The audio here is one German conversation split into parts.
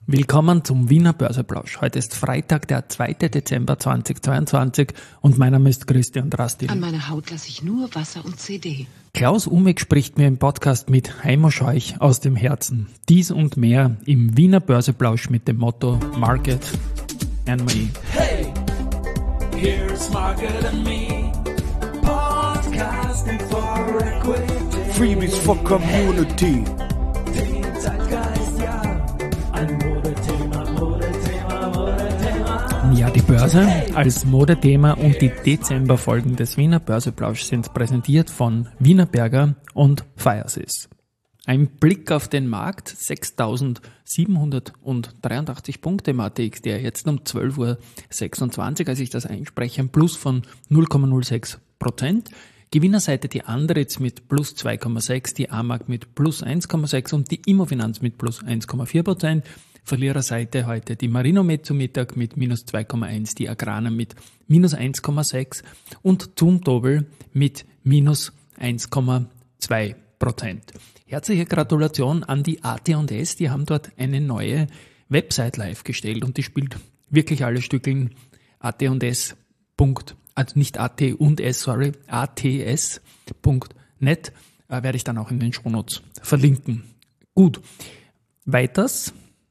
Willkommen zum Wiener Börseplausch. Heute ist Freitag, der 2. Dezember 2022 und mein Name ist Christian Drastil. An meiner Haut lasse ich nur Wasser und CD. Klaus Umek spricht mir im Podcast mit Heimo Scheuch aus dem Herzen. Dies und mehr im Wiener Börseplausch mit dem Motto Market and Me. Hey, here's Market and Me, podcasting for equity. Freebies for Community. Den Zeitgeist, ja, ein Modethema. Ja, die Börse als Modethema und die Dezemberfolgen des Wiener Börseplausch sind präsentiert von Wienerberger und Firesys. Ein Blick auf den Markt, 6.783 Punkte im ATX, der jetzt um 12.26 Uhr, als ich das einspreche, ein Plus von 0,06%. Gewinnerseite die Andritz mit plus 2,6%, die AMAG mit plus 1,6% und die Immofinanz mit plus 1,4%. Verliererseite heute die Marinomed zu Mittag mit minus 2,1%, die Agrana mit minus 1,6% und Zumtobel mit minus 1,2%. Herzliche Gratulation an die AT&S, die haben dort eine neue Website live gestellt und die spielt wirklich alle Stückeln AT&S. Also nicht AT&S, sorry, ats.net, werde ich dann auch in den Shownotes verlinken. Gut, weiters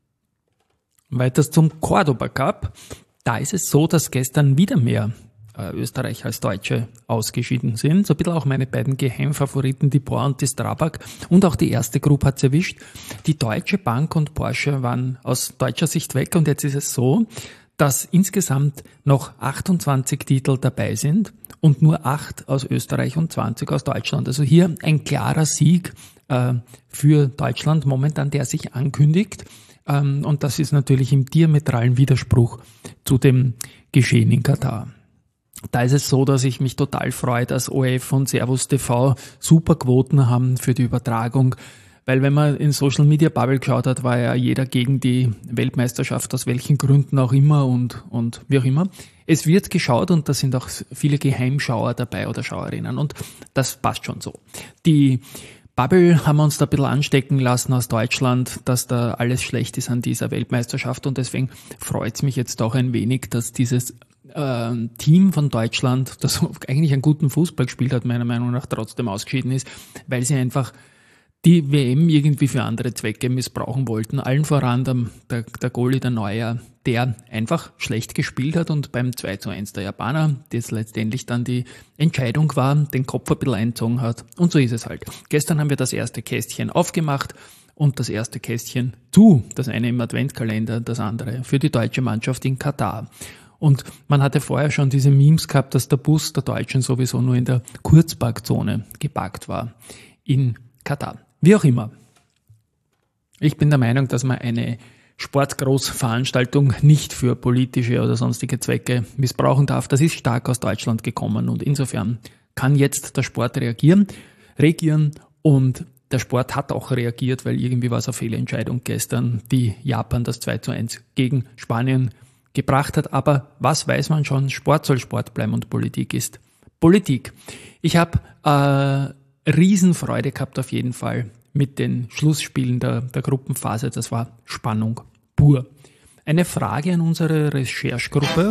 zum Cordoba Cup. Da ist es so, dass gestern wieder mehr Österreicher als Deutsche ausgeschieden sind. So ein bisschen auch meine beiden Geheimfavoriten, die Bor und die Strabag. Und auch die erste Gruppe hat es erwischt. Die Deutsche Bank und Porsche waren aus deutscher Sicht weg. Und jetzt ist es so, dass insgesamt noch 28 Titel dabei sind und nur 8 aus Österreich und 20 aus Deutschland. Also hier ein klarer Sieg für Deutschland momentan, der sich ankündigt. Und das ist natürlich im diametralen Widerspruch zu dem Geschehen in Katar. Da ist es so, dass ich mich total freue, dass ORF und Servus TV super Quoten haben für die Übertragung. Weil wenn man in Social Media Bubble geschaut hat, war ja jeder gegen die Weltmeisterschaft, aus welchen Gründen auch immer und wie auch immer. Es wird geschaut und da sind auch viele Geheimschauer dabei oder Schauerinnen und das passt schon so. Die Bubble haben wir uns da ein bisschen anstecken lassen aus Deutschland, dass da alles schlecht ist an dieser Weltmeisterschaft und deswegen freut es mich jetzt auch ein wenig, dass dieses Team von Deutschland, das eigentlich einen guten Fußball gespielt hat, meiner Meinung nach trotzdem ausgeschieden ist, weil sie einfach die WM irgendwie für andere Zwecke missbrauchen wollten. Allen voran der Goalie, der Neuer, der einfach schlecht gespielt hat und beim 2:1 der Japaner, das letztendlich dann die Entscheidung war, den Kopf ein bisschen eingezogen hat. Und so ist es halt. Gestern haben wir das erste Kästchen aufgemacht und das erste Kästchen zu. Das eine im Adventkalender, das andere für die deutsche Mannschaft in Katar. Und man hatte vorher schon diese Memes gehabt, dass der Bus der Deutschen sowieso nur in der Kurzparkzone geparkt war in Katar. Wie auch immer. Ich bin der Meinung, dass man eine Sportgroßveranstaltung nicht für politische oder sonstige Zwecke missbrauchen darf. Das ist stark aus Deutschland gekommen und insofern kann jetzt der Sport reagieren und der Sport hat auch reagiert, weil irgendwie war es eine Fehlentscheidung gestern, die Japan das 2:1 gegen Spanien gebracht hat. Aber was weiß man schon? Sport soll Sport bleiben und Politik ist Politik. Ich habe Riesenfreude gehabt auf jeden Fall mit den Schlussspielen der Gruppenphase. Das war Spannung pur. Eine Frage an unsere Recherchegruppe.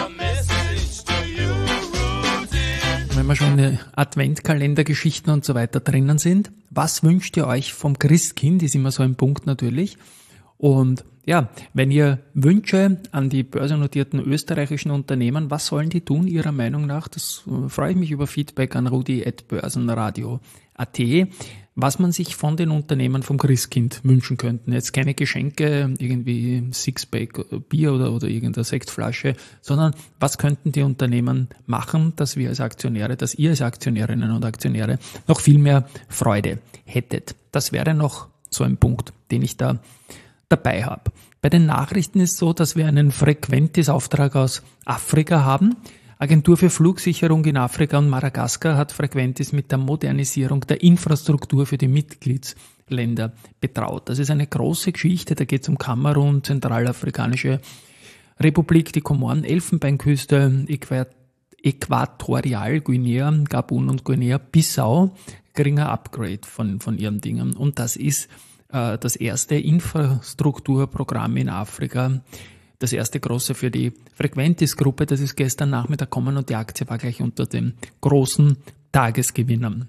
Wenn wir schon in den Adventkalendergeschichten und so weiter drinnen sind. Was wünscht ihr euch vom Christkind? Ist immer so ein Punkt natürlich. Und ja, wenn ihr Wünsche an die börsennotierten österreichischen Unternehmen, was sollen die tun, Ihrer Meinung nach? Das freue ich mich über Feedback an rudi@börsenradio.at, was man sich von den Unternehmen vom Christkind wünschen könnten. Jetzt keine Geschenke, irgendwie Sixpack Bier oder irgendeine Sektflasche, sondern was könnten die Unternehmen machen, dass wir als Aktionäre, dass ihr als Aktionärinnen und Aktionäre noch viel mehr Freude hättet. Das wäre noch so ein Punkt, den ich da dabei habe. Bei den Nachrichten ist es so, dass wir einen Frequentis-Auftrag aus Afrika haben. Agentur für Flugsicherung in Afrika und Madagaskar hat Frequentis mit der Modernisierung der Infrastruktur für die Mitgliedsländer betraut. Das ist eine große Geschichte, da geht es um Kamerun, Zentralafrikanische Republik, die Komoren, Elfenbeinküste, Äquatorialguinea, Gabun und Guinea-Bissau, geringer Upgrade von ihren Dingen. Und das ist das erste Infrastrukturprogramm in Afrika, das erste große für die Frequentis-Gruppe. Das ist gestern Nachmittag gekommen und die Aktie war gleich unter den großen Tagesgewinnern.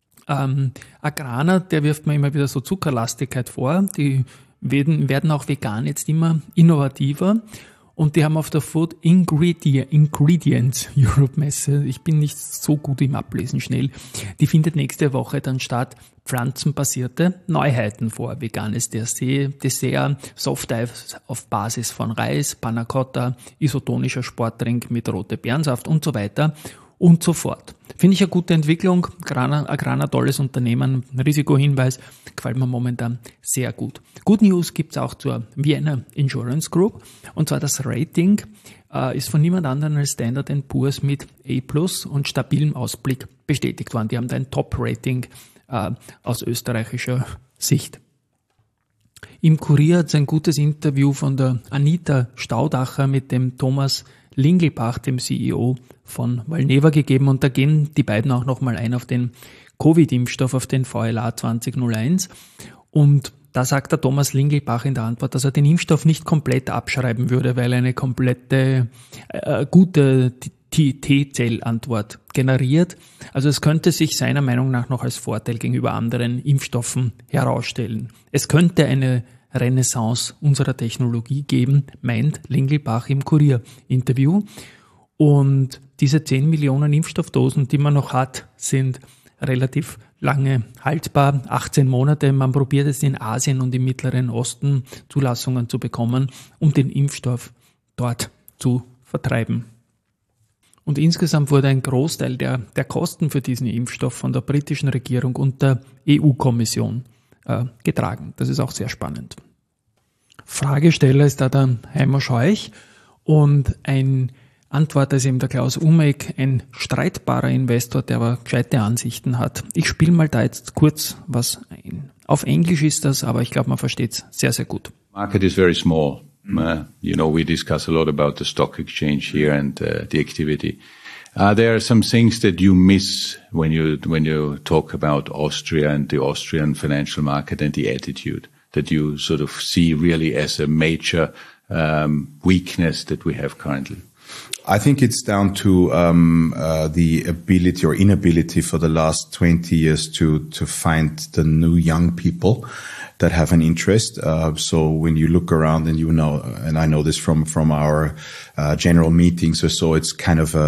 Agrana, der wirft mir immer wieder so Zuckerlastigkeit vor. Die werden auch vegan jetzt immer innovativer. Und die haben auf der Food Ingredients Europe Messe, ich bin nicht so gut im Ablesen schnell, die findet nächste Woche dann statt, pflanzenbasierte Neuheiten vor. Veganes Dessert, Softeis auf Basis von Reis, Panna Cotta, isotonischer Sportdrink mit rote Beerensaft und so weiter und so fort. Finde ich eine gute Entwicklung. Agrana, tolles Unternehmen, Risikohinweis, gefällt mir momentan sehr gut. Good News gibt's auch zur Vienna Insurance Group, und zwar das Rating ist von niemand anderem als Standard & Poor's mit A+ und stabilem Ausblick bestätigt worden. Die haben da ein Top-Rating aus österreichischer Sicht. Im Kurier hat es ein gutes Interview von der Anita Staudacher mit dem Thomas Lingelbach, dem CEO von Valneva, gegeben, und da gehen die beiden auch nochmal ein auf den Covid-Impfstoff, auf den VLA 2001, und da sagt der Thomas Lingelbach in der Antwort, dass er den Impfstoff nicht komplett abschreiben würde, weil er eine komplette gute T-Zell-Antwort generiert. Also es könnte sich seiner Meinung nach noch als Vorteil gegenüber anderen Impfstoffen herausstellen. Es könnte eine Renaissance unserer Technologie geben, meint Lingelbach im Kurier-Interview. Und diese 10 Millionen Impfstoffdosen, die man noch hat, sind relativ lange haltbar, 18 Monate. Man probiert es in Asien und im Mittleren Osten Zulassungen zu bekommen, um den Impfstoff dort zu vertreiben. Und insgesamt wurde ein Großteil der Kosten für diesen Impfstoff von der britischen Regierung und der EU-Kommission getragen. Das ist auch sehr spannend. Fragesteller ist da der Heimo Scheuch, und ein Antworter ist eben der Klaus Umek, ein streitbarer Investor, der aber gescheite Ansichten hat. Ich spiele mal da jetzt kurz was ein. Auf Englisch ist das, aber ich glaube, man versteht es sehr, sehr gut. Market is very small. We discuss a lot about the stock exchange here and the activity. There are some things that you miss when you talk about Austria and the Austrian financial market and the attitude that you sort of see really as a major weakness that we have currently. I think it's down to the ability or inability for the last 20 years to find the new young people that have an interest. So when you look around, and you know, and I know this from our general meetings or so, it's kind of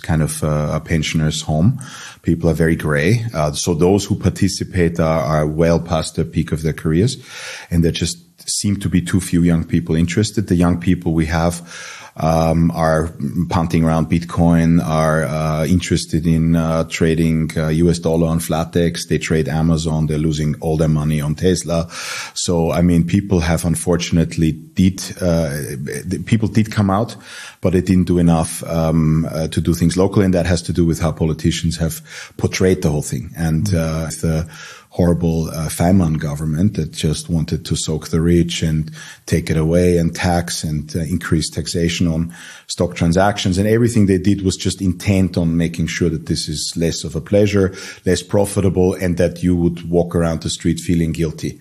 a pensioner's home. People are very gray. So those who participate are well past the peak of their careers, and there just seem to be too few young people interested. The young people we have are punting around Bitcoin, are interested in trading US dollar on Flatex. They trade Amazon. They're losing all their money on Tesla. So, I mean, people have unfortunately people did come out, but they didn't do enough to do things locally, and that has to do with how politicians have portrayed the whole thing. And the horrible Faymann government that just wanted to soak the rich and take it away and tax and increase taxation on stock transactions. And everything they did was just intent on making sure that this is less of a pleasure, less profitable, and that you would walk around the street feeling guilty.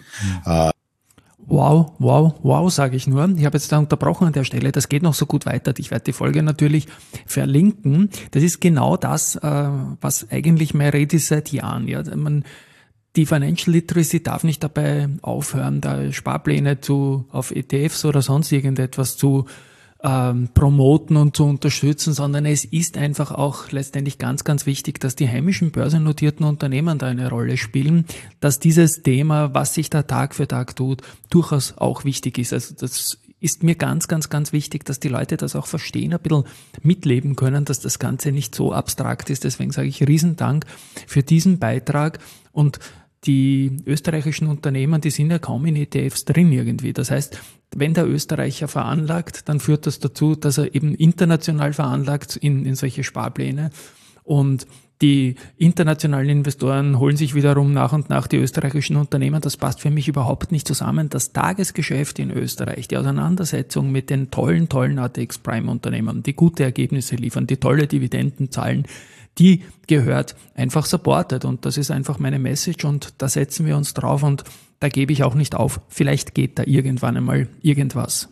Wow, sage ich nur. Ich habe jetzt da unterbrochen an der Stelle. Das geht noch so gut weiter. Ich werde die Folge natürlich verlinken. Das ist genau das, was eigentlich meine Rede ist seit Jahren. Ja, die Financial Literacy darf nicht dabei aufhören, da Sparpläne auf ETFs oder sonst irgendetwas zu promoten und zu unterstützen, sondern es ist einfach auch letztendlich ganz, ganz wichtig, dass die heimischen börsennotierten Unternehmen da eine Rolle spielen, dass dieses Thema, was sich da Tag für Tag tut, durchaus auch wichtig ist. Also das ist mir ganz, ganz, ganz wichtig, dass die Leute das auch verstehen, ein bisschen mitleben können, dass das Ganze nicht so abstrakt ist. Deswegen sage ich Riesendank für diesen Beitrag. Und die österreichischen Unternehmen, die sind ja kaum in ETFs drin irgendwie. Das heißt, wenn der Österreicher veranlagt, dann führt das dazu, dass er eben international veranlagt in solche Sparpläne. Und die internationalen Investoren holen sich wiederum nach und nach die österreichischen Unternehmen. Das passt für mich überhaupt nicht zusammen. Das Tagesgeschäft in Österreich, die Auseinandersetzung mit den tollen ATX Prime Unternehmen, die gute Ergebnisse liefern, die tolle Dividenden zahlen, die gehört einfach supported und das ist einfach meine Message und da setzen wir uns drauf und da gebe ich auch nicht auf. Vielleicht geht da irgendwann einmal irgendwas.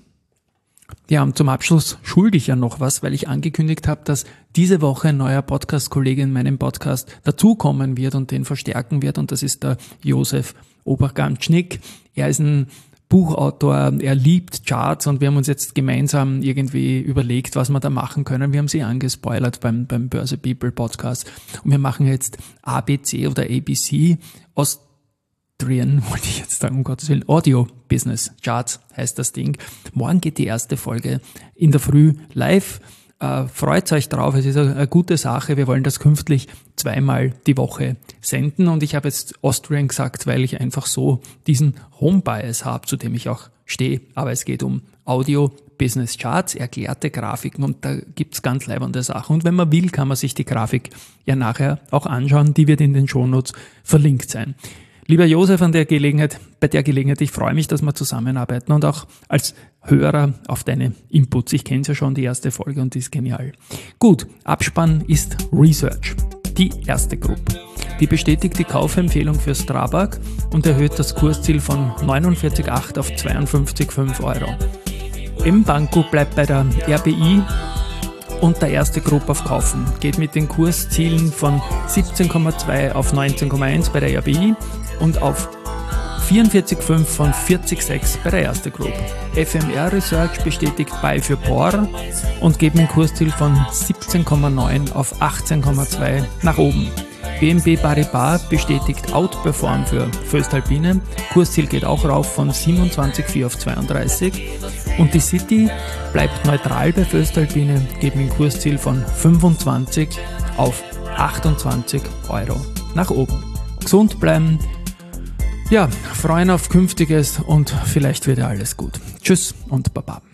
Ja, und zum Abschluss schulde ich ja noch was, weil ich angekündigt habe, dass diese Woche ein neuer Podcast-Kollege in meinem Podcast dazukommen wird und den verstärken wird und das ist der Josef Obergamtschnick. Er ist ein Buchautor, er liebt Charts und wir haben uns jetzt gemeinsam irgendwie überlegt, was wir da machen können. Wir haben sie angespoilert beim Börse People Podcast und wir machen jetzt ABC oder ABC, Austrian, wollte ich jetzt sagen, um Gottes Willen, Audio Business Charts heißt das Ding. Morgen geht die erste Folge in der Früh live. Freut euch drauf, es ist eine gute Sache. Wir wollen das künftig 2-mal die Woche senden und ich habe jetzt Austrian gesagt, weil ich einfach so diesen Home-Bias habe, zu dem ich auch stehe. Aber es geht um Audio Business Charts, erklärte Grafiken und da gibt's ganz leibende Sachen. Und wenn man will, kann man sich die Grafik ja nachher auch anschauen. Die wird in den Shownotes verlinkt sein. Lieber Josef, bei der Gelegenheit, ich freue mich, dass wir zusammenarbeiten und auch als Hörer auf deine Inputs. Ich kenne ja schon, die erste Folge und die ist genial. Gut, Abspann ist Research. Die erste Gruppe. Die bestätigt die Kaufempfehlung für Strabag und erhöht das Kursziel von 49,8 auf 52,5 Euro. mBanco bleibt bei der RBI und der erste Gruppe auf Kaufen. Geht mit den Kurszielen von 17,2 auf 19,1 bei der RBI und auf 44,5 von 40,6 bei der ersten Gruppe. FMR Research bestätigt Buy für POR und geht mit dem Kursziel von 17,9 auf 18,2 nach oben. BNP Paribas bestätigt Outperform für Voestalpine. Kursziel geht auch rauf von 27,4 auf 32. Und die City bleibt neutral bei Voestalpine, geht mit dem Kursziel von 25 auf 28 Euro nach oben. Gesund bleiben, ja, freuen auf Künftiges und vielleicht wird ja alles gut. Tschüss und Baba.